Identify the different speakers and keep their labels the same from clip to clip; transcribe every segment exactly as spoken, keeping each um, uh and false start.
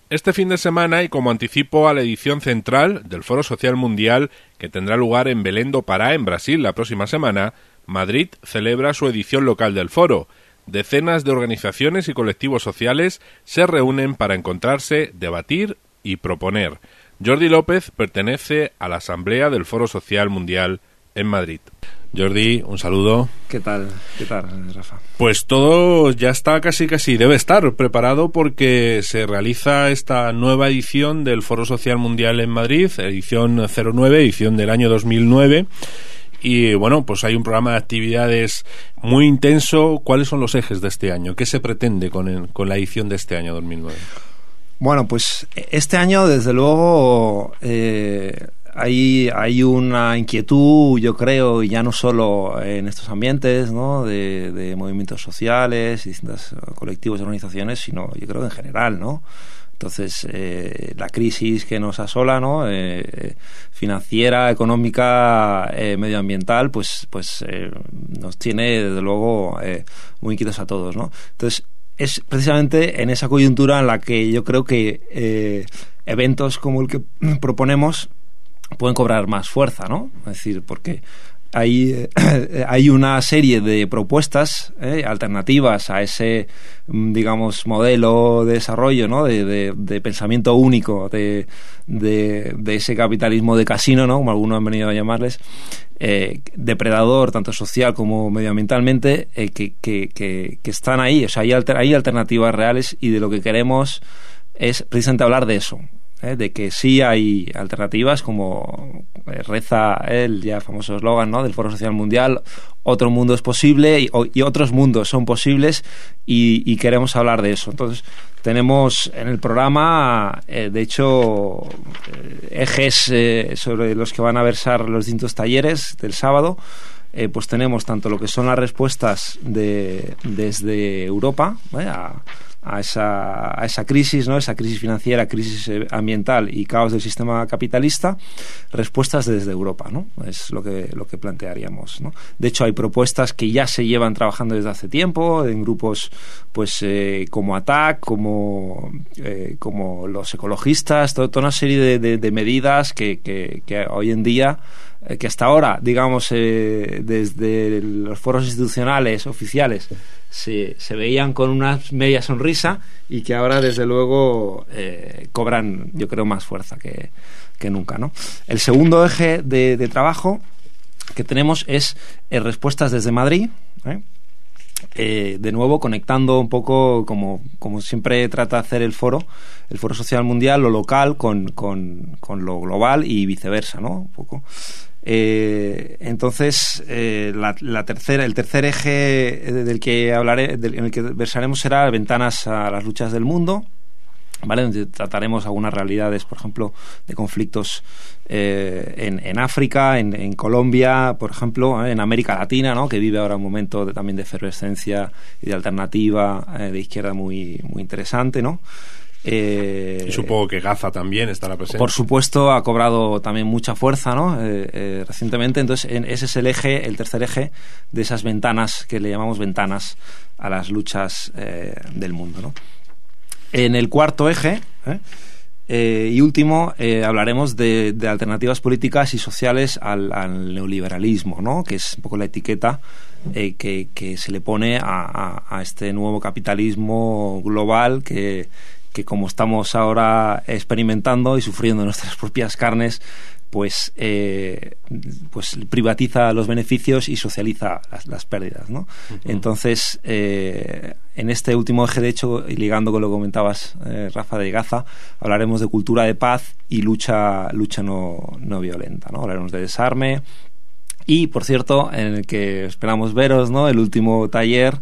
Speaker 1: Este fin de semana, y como anticipo a la edición central del Foro Social Mundial que tendrá lugar en Belém do Pará, en Brasil, la próxima semana, Madrid celebra su edición local del foro. Decenas de organizaciones y colectivos sociales se reúnen para encontrarse, debatir y proponer. Jordi López pertenece a la Asamblea del Foro Social Mundial en Madrid. Jordi, un saludo.
Speaker 2: ¿Qué tal? ¿Qué tal, Rafa?
Speaker 1: Pues todo ya está casi casi, debe estar preparado porque se realiza esta nueva edición del Foro Social Mundial en Madrid, edición cero nueve, edición del año dos mil nueve. Y bueno, pues hay un programa de actividades muy intenso. ¿Cuáles son los ejes de este año? ¿Qué se pretende con, el, con la edición de este año dos mil nueve?
Speaker 2: Bueno, pues este año, desde luego, eh, hay, hay una inquietud, yo creo, y ya no solo en estos ambientes, ¿no?, de, de movimientos sociales, distintos colectivos y organizaciones, sino yo creo que en general, ¿no? Entonces, eh, la crisis que nos asola, ¿no?, eh, financiera, económica, eh, medioambiental, pues, pues eh, nos tiene, desde luego, eh, muy inquietos a todos, ¿no? Entonces, es precisamente en esa coyuntura en la que yo creo que eh, eventos como el que proponemos pueden cobrar más fuerza, ¿no? Es decir, porque hay, eh, hay una serie de propuestas eh, alternativas a ese, digamos, modelo de desarrollo, ¿no?, de, de, de pensamiento único, de, de, de ese capitalismo de casino, ¿no?, como algunos han venido a llamarles, eh, depredador, tanto social como medioambientalmente, eh, que, que, que, que están ahí. O sea, hay, alter, hay alternativas reales, y de lo que queremos es precisamente hablar de eso. ¿Eh? De que sí hay alternativas, como eh, reza el ya famoso eslogan, ¿no?, del Foro Social Mundial: otro mundo es posible, y, o, y otros mundos son posibles, y, y queremos hablar de eso. Entonces, tenemos en el programa, eh, de hecho, eh, ejes eh, sobre los que van a versar los distintos talleres del sábado. Eh, pues tenemos tanto lo que son las respuestas de, desde Europa, ¿eh?, a a esa, a esa crisis, ¿no?, esa crisis financiera, crisis ambiental y caos del sistema capitalista, respuestas desde Europa, ¿no? Es lo que, lo que plantearíamos, ¿no? De hecho, hay propuestas que ya se llevan trabajando desde hace tiempo en grupos, pues eh, como A T A C, como, eh, como los ecologistas, todo, toda una serie de, de, de medidas que, que, que hoy en día, eh, que hasta ahora, digamos, eh, desde los foros institucionales oficiales Se, se veían con una media sonrisa, y que ahora desde luego eh, cobran, yo creo, más fuerza que, que nunca, ¿no? El segundo eje de, de trabajo que tenemos es eh, respuestas desde Madrid, ¿eh? Eh, de nuevo conectando un poco, como, como siempre trata de hacer el foro, el Foro Social Mundial, lo local con, con, con lo global y viceversa, ¿no? Un poco. Eh, entonces, eh, la, la tercera, el tercer eje del que hablaré, del, en el que versaremos, será ventanas a las luchas del mundo, ¿vale? Donde trataremos algunas realidades, por ejemplo, de conflictos eh, en, en África, en, en Colombia, por ejemplo, ¿eh?, en América Latina, ¿no?, que vive ahora un momento de, también de efervescencia y de alternativa eh, de izquierda muy, muy interesante, ¿no?
Speaker 1: Eh, y supongo que Gaza también estará presente.
Speaker 2: Por supuesto, ha cobrado también mucha fuerza, ¿no?, eh, eh, recientemente. Entonces, en, ese es el eje, el tercer eje de esas ventanas que le llamamos ventanas a las luchas eh, del mundo, ¿no? En el cuarto eje ¿eh? Eh, y último, eh, hablaremos de, de alternativas políticas y sociales al, al neoliberalismo, ¿no?, que es un poco la etiqueta eh, que, que se le pone a, a, a este nuevo capitalismo global que que como estamos ahora experimentando y sufriendo en nuestras propias carnes, pues eh, pues privatiza los beneficios y socializa las, las pérdidas, ¿no? Uh-huh. Entonces, eh, en este último eje, de hecho, y ligando con lo que comentabas, eh, Rafa, de Gaza, hablaremos de cultura de paz y lucha lucha no, no violenta, ¿no? Hablaremos de desarme. Y, por cierto, en el que esperamos veros, ¿no?, el último taller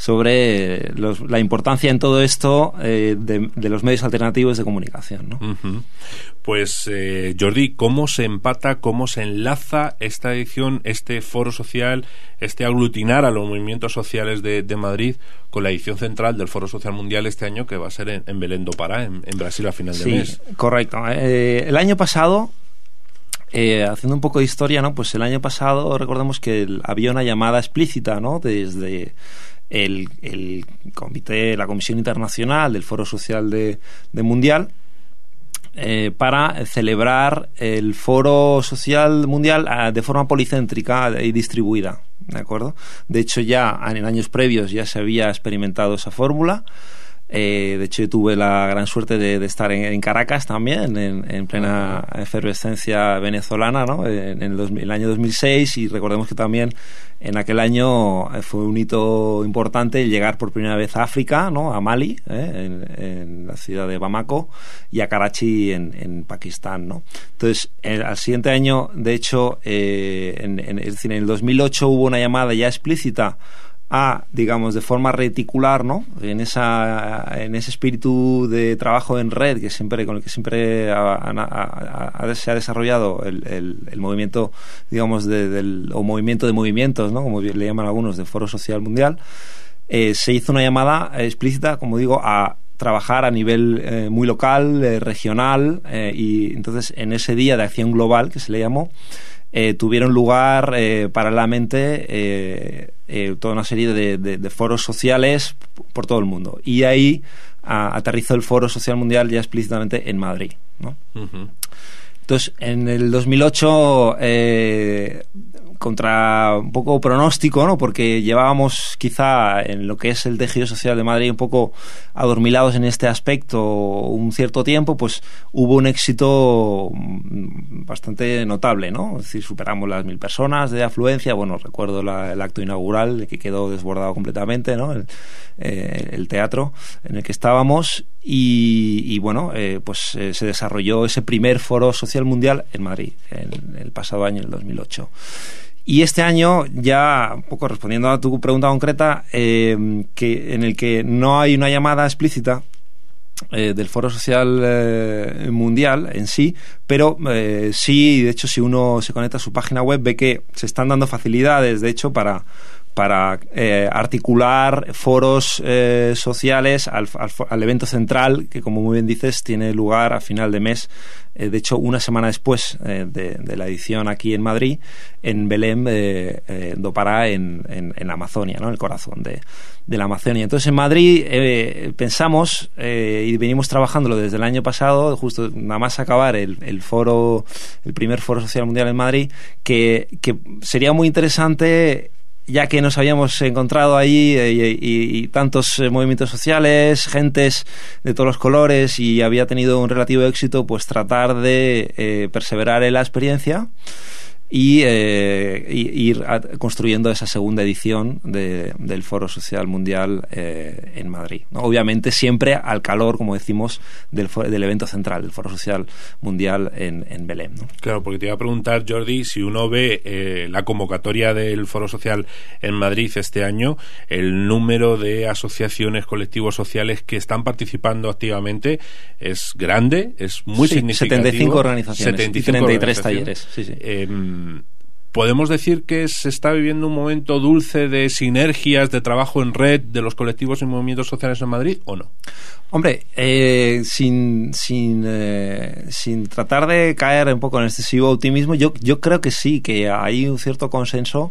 Speaker 2: sobre los, la importancia en todo esto eh, de, de los medios alternativos de comunicación, ¿no?
Speaker 1: Uh-huh. Pues, eh, Jordi, ¿cómo se empata, cómo se enlaza esta edición, este foro social, este aglutinar a los movimientos sociales de, de Madrid con la edición central del Foro Social Mundial este año, que va a ser en, en Belém do Pará, en, en Brasil, a final de
Speaker 2: sí,
Speaker 1: mes?
Speaker 2: Sí, correcto. Eh, el año pasado... Eh, haciendo un poco de historia, ¿no? Pues el año pasado recordemos que el, había una llamada explícita, ¿no?, desde el, el comité, la Comisión Internacional del Foro Social de, de Mundial, Eh, para celebrar el Foro Social Mundial eh, de forma policéntrica y distribuida, ¿de acuerdo? De hecho, ya en años previos ya se había experimentado esa fórmula. Eh, de hecho, yo tuve la gran suerte de, de estar en, en Caracas también, en, en plena efervescencia venezolana, ¿no? En, en el, dos mil, el año dos mil seis, y recordemos que también en aquel año fue un hito importante el llegar por primera vez a África, ¿no? A Mali, ¿eh? en, en la ciudad de Bamako, y a Karachi en, en Pakistán, ¿no? Entonces, el, al siguiente año, de hecho, eh, en, en, es decir, en el dos mil ocho hubo una llamada ya explícita a, digamos, de forma reticular, ¿no? En esa, en ese espíritu de trabajo en red que siempre, con el que siempre ha, ha, ha, se ha desarrollado el, el, el movimiento, digamos, de, del, o movimiento de movimientos, ¿no? Como le llaman algunos, del Foro Social Mundial. Eh, se hizo una llamada explícita, como digo, a trabajar a nivel eh, muy local, eh, regional, eh, y entonces en ese día de acción global, que se le llamó, Eh, tuvieron lugar eh, paralelamente eh, eh, toda una serie de, de, de foros sociales por todo el mundo, y ahí a, aterrizó el Foro Social Mundial ya explícitamente en Madrid, ¿no? Uh-huh. Entonces, en el dos mil ocho, eh, contra un poco pronóstico, ¿no? Porque llevábamos quizá en lo que es el tejido social de Madrid un poco adormilados en este aspecto un cierto tiempo, pues hubo un éxito bastante notable, ¿no? Es decir, superamos las mil personas de afluencia. Bueno, recuerdo la, el acto inaugural que quedó desbordado completamente, ¿no? El, eh, el teatro en el que estábamos, y, y bueno, eh, pues eh, se desarrolló ese primer Foro Social Mundial en Madrid en el pasado año, el dos mil ocho. Y este año, ya un poco respondiendo a tu pregunta concreta, eh, que en el que no hay una llamada explícita eh, del Foro Social eh, Mundial en sí, pero eh, sí, de hecho, si uno se conecta a su página web, ve que se están dando facilidades, de hecho, para para eh, articular foros eh, sociales al, al, al evento central, que, como muy bien dices, tiene lugar a final de mes, eh, de hecho una semana después eh, de, de la edición aquí en Madrid, en Belém eh, eh, do Pará, en, en, en la Amazonia, ¿no? El corazón de, de la Amazonia. Entonces, en Madrid eh, pensamos eh, y venimos trabajándolo desde el año pasado, justo nada más acabar el, el foro, el primer Foro Social Mundial en Madrid, que, que sería muy interesante, ya que nos habíamos encontrado ahí y, y, y tantos movimientos sociales, gentes de todos los colores, y había tenido un relativo éxito, pues tratar de eh, perseverar en la experiencia y eh, ir a, construyendo esa segunda edición de, del Foro Social Mundial eh, en Madrid, ¿no? Obviamente siempre al calor, como decimos, del, del evento central, del Foro Social Mundial en, en Belém, ¿no?
Speaker 1: Claro, porque te iba a preguntar, Jordi, si uno ve eh, la convocatoria del Foro Social en Madrid este año, el número de asociaciones, colectivos sociales que están participando activamente es grande, es muy
Speaker 2: sí,
Speaker 1: significativo.
Speaker 2: setenta y cinco organizaciones
Speaker 1: setenta y
Speaker 2: cinco y treinta y tres
Speaker 1: talleres.
Speaker 2: Sí, sí.
Speaker 1: Eh, ¿Podemos decir que se está viviendo un momento dulce de sinergias, de trabajo en red de los colectivos y movimientos sociales en Madrid, o no?
Speaker 2: Hombre, eh, sin sin eh, sin tratar de caer un poco en excesivo optimismo, yo yo creo que sí, que hay un cierto consenso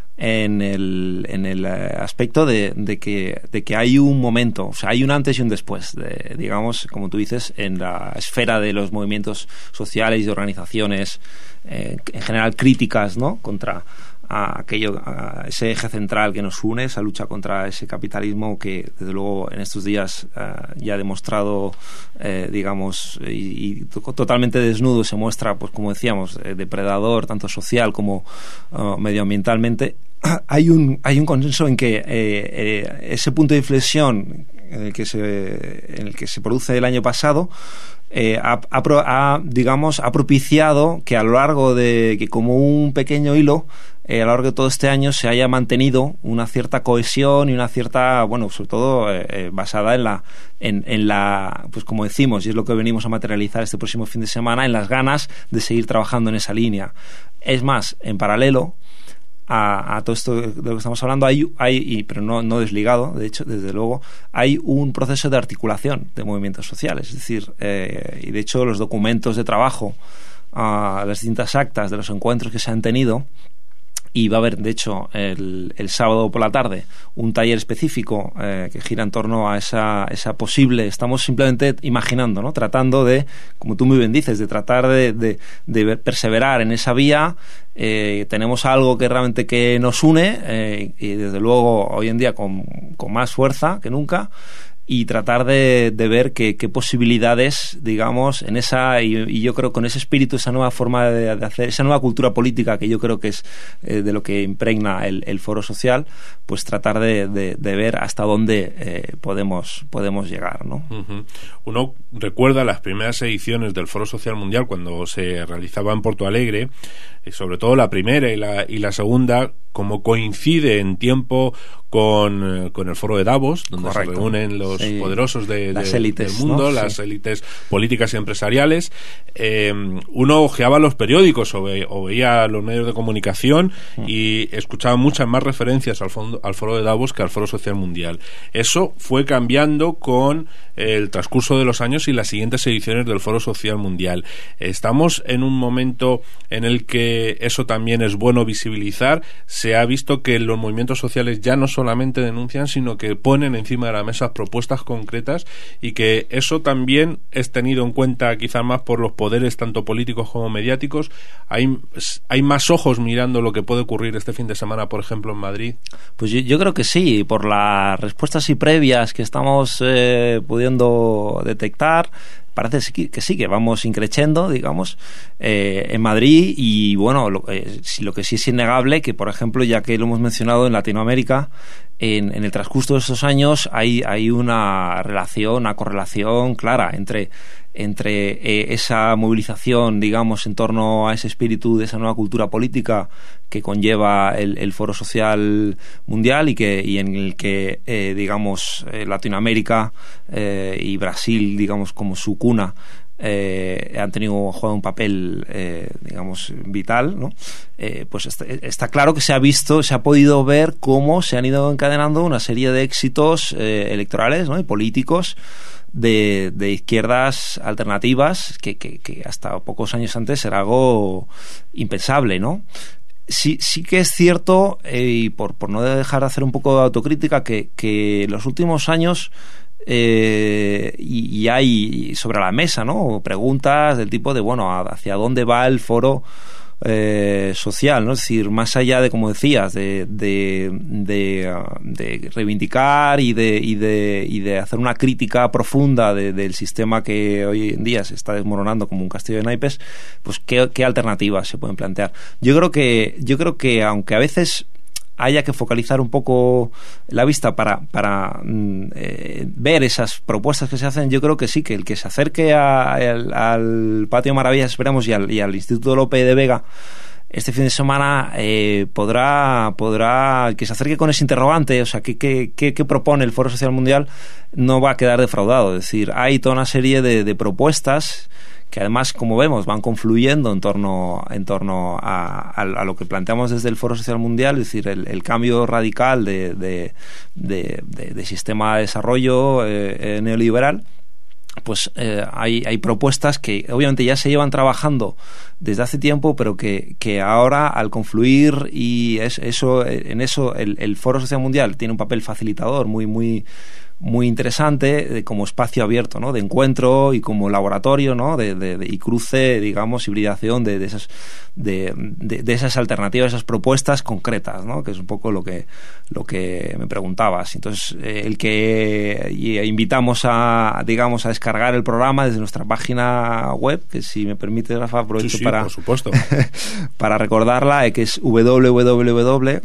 Speaker 2: en el en el aspecto de, de que de que hay un momento, o sea, hay un antes y un después, de, digamos, como tú dices, en la esfera de los movimientos sociales y de organizaciones eh, en general críticas, ¿no?, contra a aquello, a ese eje central que nos une, esa lucha contra ese capitalismo que, desde luego, en estos días uh, ya ha demostrado, eh, digamos, y, y to- totalmente desnudo se muestra, pues como decíamos, eh, depredador tanto social como uh, medioambientalmente. Hay un hay un consenso en que eh, eh, ese punto de inflexión en el que se en el que se produce el año pasado eh, ha, ha, ha digamos ha propiciado que a lo largo de que como un pequeño hilo eh, a lo largo de todo este año se haya mantenido una cierta cohesión y una cierta, bueno, sobre todo eh, eh, basada en la en, en la pues como decimos, y es lo que venimos a materializar este próximo fin de semana, en las ganas de seguir trabajando en esa línea. Es más, en paralelo A, a todo esto de lo que estamos hablando, hay, hay y, pero no, no desligado, de hecho, desde luego, hay un proceso de articulación de movimientos sociales. Es decir, eh, y de hecho los documentos de trabajo, uh, las distintas actas de los encuentros que se han tenido, y va a haber, de hecho, el, el sábado por la tarde un taller específico eh, que gira en torno a esa, esa posible, estamos simplemente imaginando, ¿no? Tratando de, como tú muy bien dices, de tratar de, de, de perseverar en esa vía. Eh, tenemos algo que realmente que nos une eh, y desde luego hoy en día con, con más fuerza que nunca, y tratar de, de ver qué, qué posibilidades, digamos, en esa, y, y yo creo con ese espíritu, esa nueva forma de, de hacer, esa nueva cultura política que yo creo que es eh, de lo que impregna el, el foro social, pues tratar de, de, de ver hasta dónde eh, podemos, podemos llegar, ¿no?
Speaker 1: Uh-huh. Uno recuerda las primeras ediciones del Foro Social Mundial cuando se realizaba en Porto Alegre, y sobre todo la primera y la, y la segunda, como coincide en tiempo con, con el foro de Davos, donde Correcto. se reúnen los sí. poderosos de, de, élites, del mundo, ¿no? las sí. élites políticas y empresariales. Eh, uno ojeaba los periódicos o, ve, o veía los medios de comunicación mm. y escuchaba muchas más referencias al, fondo, al foro de Davos que al Foro Social Mundial. Eso fue cambiando con el transcurso de los años y las siguientes ediciones del Foro Social Mundial. Estamos en un momento en el que eso también es bueno visibilizar. Se ha visto que los movimientos sociales ya no solamente denuncian, sino que ponen encima de la mesa propuestas concretas, y que eso también es tenido en cuenta quizás más por los poderes tanto políticos como mediáticos. Hay, hay más ojos mirando lo que puede ocurrir este fin de semana, por ejemplo, en Madrid.
Speaker 2: Pues yo, yo creo que sí, por las respuestas y previas que estamos eh, pudiendo detectar. Parece que sí, que vamos increciendo, digamos, eh, en Madrid. Y bueno, lo, eh, lo que sí es innegable, que por ejemplo, ya que lo hemos mencionado en Latinoamérica, en, en el transcurso de estos años hay, hay una relación, una correlación clara entre entre eh, esa movilización, digamos, en torno a ese espíritu de esa nueva cultura política que conlleva el, el Foro Social Mundial, y que y en el que, eh, digamos, eh, Latinoamérica eh, y Brasil, digamos, como su cuna, Eh, han tenido jugado un papel eh, digamos vital, ¿no? Eh, pues está, está claro que se ha visto, se ha podido ver cómo se han ido encadenando una serie de éxitos eh, electorales, ¿no? Y políticos de, de izquierdas alternativas que, que, que hasta pocos años antes era algo impensable, ¿no? Sí, sí que es cierto, eh, y por, por no dejar de hacer un poco de autocrítica, que, que los últimos años Eh, y, y hay sobre la mesa, ¿no?, preguntas del tipo de, bueno, hacia dónde va el foro eh, social, ¿no? Es decir, más allá de, como decías, de, de, de, de reivindicar y de, y de y de hacer una crítica profunda de, del sistema que hoy en día se está desmoronando como un castillo de naipes, pues qué, qué alternativas se pueden plantear. Yo creo que yo creo que aunque a veces haya que focalizar un poco la vista para, para eh, ver esas propuestas que se hacen, yo creo que sí, que el que se acerque a, al, al Patio Maravillas, esperamos, y al, y al Instituto Lope de Vega este fin de semana, eh, podrá, podrá, el que se acerque con ese interrogante, o sea, ¿qué, qué, qué, qué propone el Foro Social Mundial?, no va a quedar defraudado. Es decir, hay toda una serie de, de propuestas que además, como vemos, van confluyendo en torno en torno a, a, a lo que planteamos desde el Foro Social Mundial, es decir, el, el cambio radical de, de, de, de, de sistema de desarrollo eh, eh, neoliberal. Pues eh, hay, hay propuestas que obviamente ya se llevan trabajando desde hace tiempo, pero que, que ahora, al confluir, y es, eso en eso el, el Foro Social Mundial tiene un papel facilitador muy muy muy interesante, de, como espacio abierto, ¿no?, de encuentro, y como laboratorio, ¿no?, de, de, de y cruce, digamos, hibridación de, de esas de, de, de esas alternativas, esas propuestas concretas, ¿no?, que es un poco lo que lo que me preguntabas. Entonces, eh, el que y, e invitamos a, digamos, a descargar el programa desde nuestra página web, que, si me permite, Rafa, aprovecho
Speaker 1: sí, sí,
Speaker 2: para
Speaker 1: por supuesto.
Speaker 2: para recordarla, eh, que es doble u doble u doble u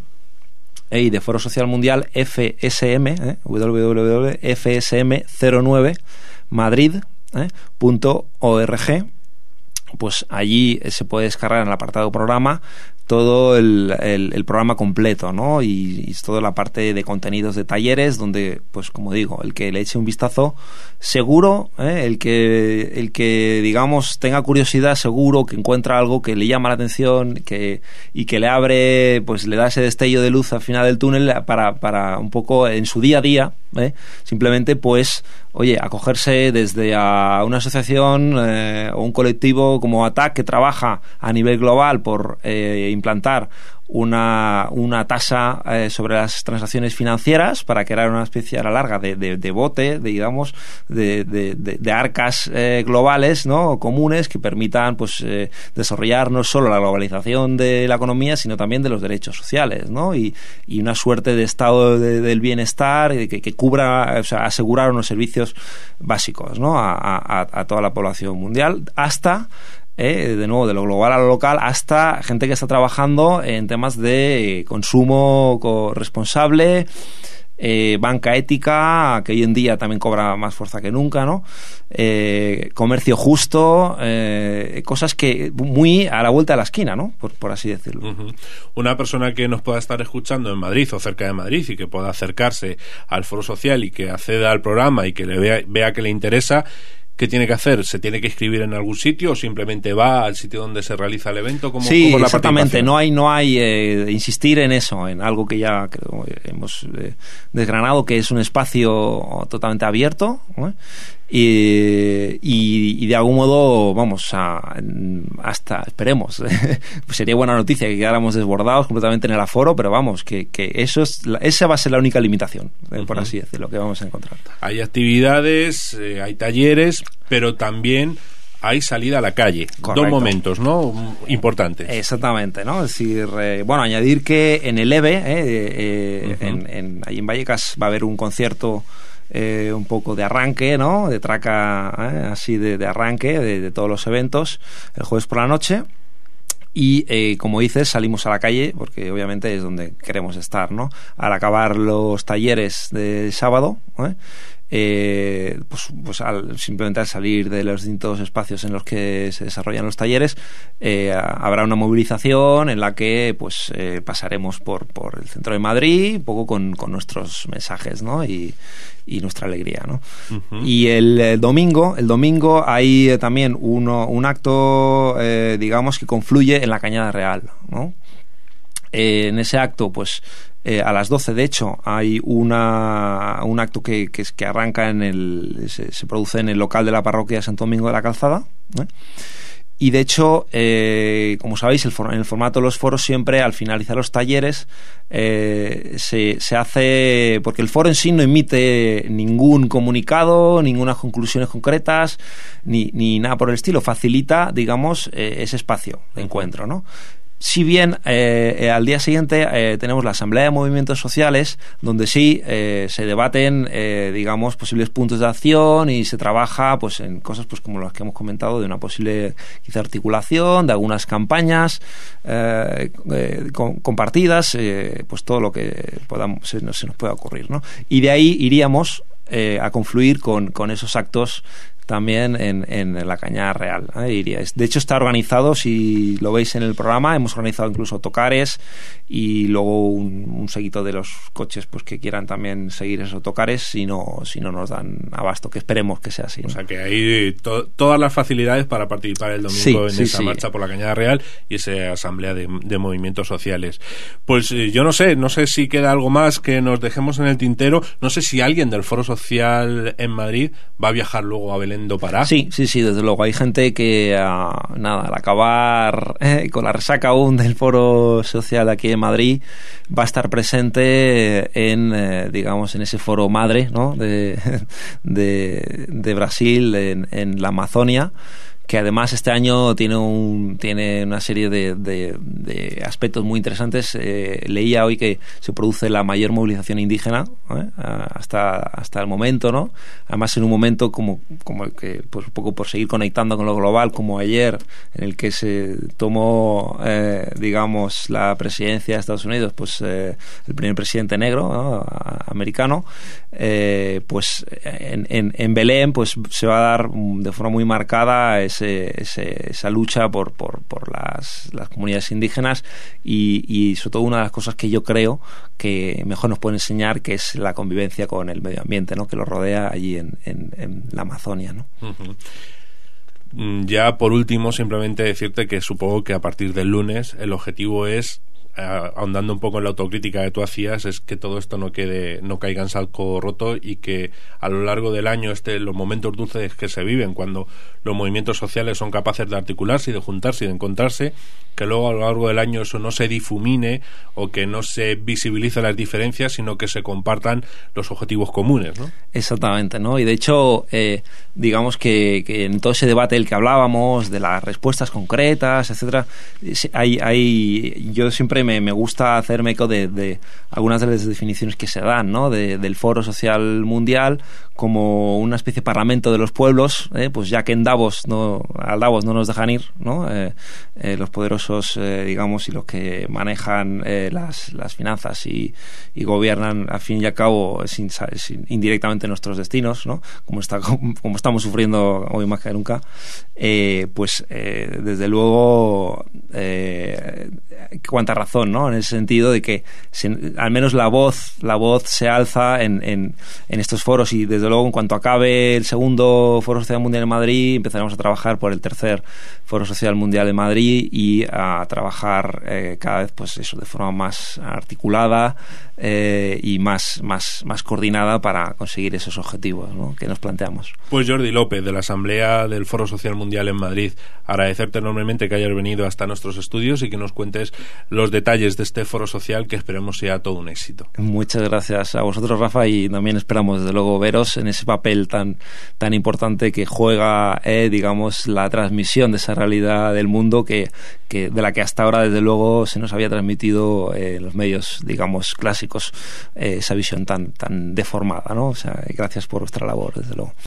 Speaker 2: y de Foro Social Mundial F S M, eh, doble u doble u doble u punto F S M cero nueve Madrid eh, punto org. Pues allí se puede descargar en el apartado programa todo el, el, el programa completo, ¿no? Y, y toda la parte de contenidos de talleres, donde, pues como digo, el que le eche un vistazo, seguro, ¿eh? el que el que digamos tenga curiosidad, seguro que encuentra algo que le llama la atención, que y que le abre, pues le da ese destello de luz al final del túnel para, para un poco en su día a día, ¿eh? Simplemente, pues, oye, acogerse desde a una asociación eh, o un colectivo como A T A C, que trabaja a nivel global por eh, implantar una, una tasa eh, sobre las transacciones financieras para crear una especie a la larga de, de, de bote, de, digamos, de, de, de, de arcas eh, globales, ¿no? comunes que permitan pues eh, desarrollar no solo la globalización de la economía, sino también de los derechos sociales, ¿no? y, y una suerte de estado de, del bienestar que, que cubra, o sea, asegurar unos servicios básicos, ¿no? a, a, a toda la población mundial, hasta Eh, de nuevo, de lo global a lo local, hasta gente que está trabajando en temas de consumo responsable, eh, banca ética, que hoy en día también cobra más fuerza que nunca, ¿no? Eh, comercio justo, eh, cosas que muy a la vuelta de la esquina, ¿no? Por, por así decirlo.
Speaker 1: Uh-huh. Una persona que nos pueda estar escuchando en Madrid o cerca de Madrid y que pueda acercarse al Foro Social y que acceda al programa y que le vea, vea que le interesa, ¿qué tiene que hacer? ¿Se tiene que inscribir en algún sitio o simplemente va al sitio donde se realiza el evento? ¿Cómo,
Speaker 2: sí,
Speaker 1: cómo es la
Speaker 2: exactamente. No hay, no hay eh, insistir en eso, en algo que ya creo, hemos eh, desgranado, que es un espacio totalmente abierto, ¿eh? Y, y, y de algún modo, vamos, a, hasta, esperemos, pues sería buena noticia que quedáramos desbordados completamente en el aforo, pero vamos, que, que eso es, esa va a ser la única limitación, uh-huh. por así decirlo, que vamos a encontrar.
Speaker 1: Hay actividades, eh, hay talleres, pero también hay salida a la calle. Correcto. Dos momentos, ¿no? Importantes.
Speaker 2: Exactamente, ¿no? Es decir, eh, bueno, añadir que en el EVE, eh, eh, uh-huh. en, en, ahí en Vallecas va a haber un concierto Eh, un poco de arranque, ¿no? De traca, eh, así de, de arranque de, de todos los eventos el jueves por la noche. Y eh, como dices, salimos a la calle porque obviamente es donde queremos estar, ¿no? Al acabar los talleres de sábado, ¿eh? Eh, pues, pues al, simplemente al salir de los distintos espacios en los que se desarrollan los talleres, eh, habrá una movilización en la que pues eh, pasaremos por, por el centro de Madrid, un poco con, con nuestros mensajes, ¿no? y, y nuestra alegría, ¿no? Uh-huh. Y el, el domingo el domingo hay también uno, un acto eh, digamos que confluye en la Cañada Real, ¿no? Eh, en ese acto pues Eh, a las doce, de hecho, hay una, un acto que, que, que arranca en el se, se produce en el local de la parroquia de Santo Domingo de la Calzada, ¿eh? Y de hecho, eh, como sabéis, el for, en el formato de los foros siempre al finalizar los talleres eh, se, se hace, porque el foro en sí no emite ningún comunicado, ninguna conclusiones concretas, ni, ni nada por el estilo, facilita, digamos, eh, ese espacio de encuentro, ¿no? Si bien eh, eh, al día siguiente eh, tenemos la Asamblea de Movimientos Sociales, donde sí eh, se debaten, eh, digamos, posibles puntos de acción y se trabaja pues en cosas pues como las que hemos comentado, de una posible quizá articulación, de algunas campañas eh, eh, con, compartidas, eh, pues todo lo que podamos, se, se nos pueda ocurrir, ¿no? Y de ahí iríamos eh, a confluir con, con esos actos también en, en la Cañada Real, ¿eh? Iría. De hecho está organizado, si lo veis en el programa, hemos organizado incluso autocares y luego un, un seguito de los coches pues que quieran también seguir esos autocares si no, si no nos dan abasto, que esperemos que sea así, ¿no?
Speaker 1: O sea que hay to- todas las facilidades para participar el domingo sí, en sí, esa sí. marcha por la Cañada Real y esa asamblea de, de movimientos sociales. Pues eh, yo no sé, no sé si queda algo más que nos dejemos en el tintero, no sé si alguien del Foro Social en Madrid va a viajar luego a Belén do Pará.
Speaker 2: Sí, sí, sí, desde luego. Hay gente que, uh, nada, al acabar eh, con la resaca aún del Foro Social aquí en Madrid, va a estar presente en, eh, digamos, en ese foro madre, ¿no? de, de, de Brasil, en, en la Amazonia, que además este año tiene un tiene una serie de, de, de aspectos muy interesantes. Eh, leía hoy que se produce la mayor movilización indígena ¿eh? hasta hasta el momento, ¿no? Además en un momento como como el que pues un poco por seguir conectando con lo global, como ayer en el que se tomó eh, digamos la presidencia de Estados Unidos, pues eh, el primer presidente negro, ¿no? americano, eh, pues en, en, en Belén pues se va a dar de forma muy marcada ese Ese, ese, esa lucha por, por, por las, las comunidades indígenas y, y sobre todo una de las cosas que yo creo que mejor nos puede enseñar, que es la convivencia con el medio ambiente, ¿no? que lo rodea allí en, en, en la Amazonia, ¿no?
Speaker 1: Uh-huh. Ya por último simplemente decirte que supongo que a partir del lunes el objetivo es ahondando un poco en la autocrítica que tú hacías, es que todo esto no quede, no caiga en saco roto y que a lo largo del año este, los momentos dulces que se viven, cuando los movimientos sociales son capaces de articularse y de juntarse y de encontrarse, que luego a lo largo del año eso no se difumine o que no se visibilice las diferencias, sino que se compartan los objetivos comunes, ¿no?
Speaker 2: Exactamente, ¿no? Y de hecho, eh, digamos que, que en todo ese debate del que hablábamos, de las respuestas concretas, etcétera, hay, hay, yo siempre me, me gusta hacerme eco de, de algunas de las definiciones que se dan, ¿no? De, del Foro Social Mundial como una especie de parlamento de los pueblos, ¿eh? Pues ya que en Davos no, al Davos no nos dejan ir, ¿no? Eh, eh, los poderosos, eh, digamos, y los que manejan eh, las, las finanzas y, y gobiernan, al fin y al cabo, sin, sin, indirectamente nuestros destinos, ¿no? Como, está, como, como estamos sufriendo hoy más que nunca, eh, pues eh, desde luego eh, cuánta razón, ¿no? En el sentido de que se, al menos la voz, la voz se alza en, en, en estos foros, y desde luego en cuanto acabe el segundo Foro Social Mundial en Madrid empezaremos a trabajar por el tercer Foro Social Mundial de Madrid y a trabajar eh, cada vez pues eso de forma más articulada eh, y más, más, más coordinada para conseguir esos objetivos, ¿no?, que nos planteamos.
Speaker 1: Pues Jordi López, de la Asamblea del Foro Social Mundial en Madrid, agradecerte enormemente que hayas venido hasta nuestros estudios y que nos cuentes los detalles de este foro social, que esperemos sea todo un éxito.
Speaker 2: Muchas gracias a vosotros, Rafa, y también esperamos desde luego veros en ese papel tan, tan importante que juega, eh, digamos, la transmisión de esa realidad del mundo que, que de la que hasta ahora desde luego se nos había transmitido eh, en los medios, digamos, clásicos, eh, esa visión tan, tan deformada, ¿no? O sea, gracias por vuestra labor, desde luego.